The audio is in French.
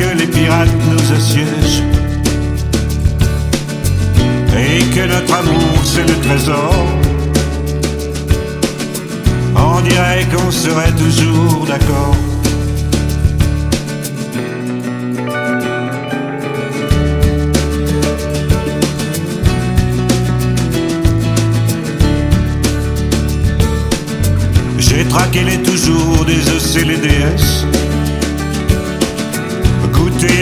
que les pirates nous assiègent et que notre amour c'est le trésor, on dirait qu'on serait toujours d'accord. J'ai traqué les toujours des EC, les DS,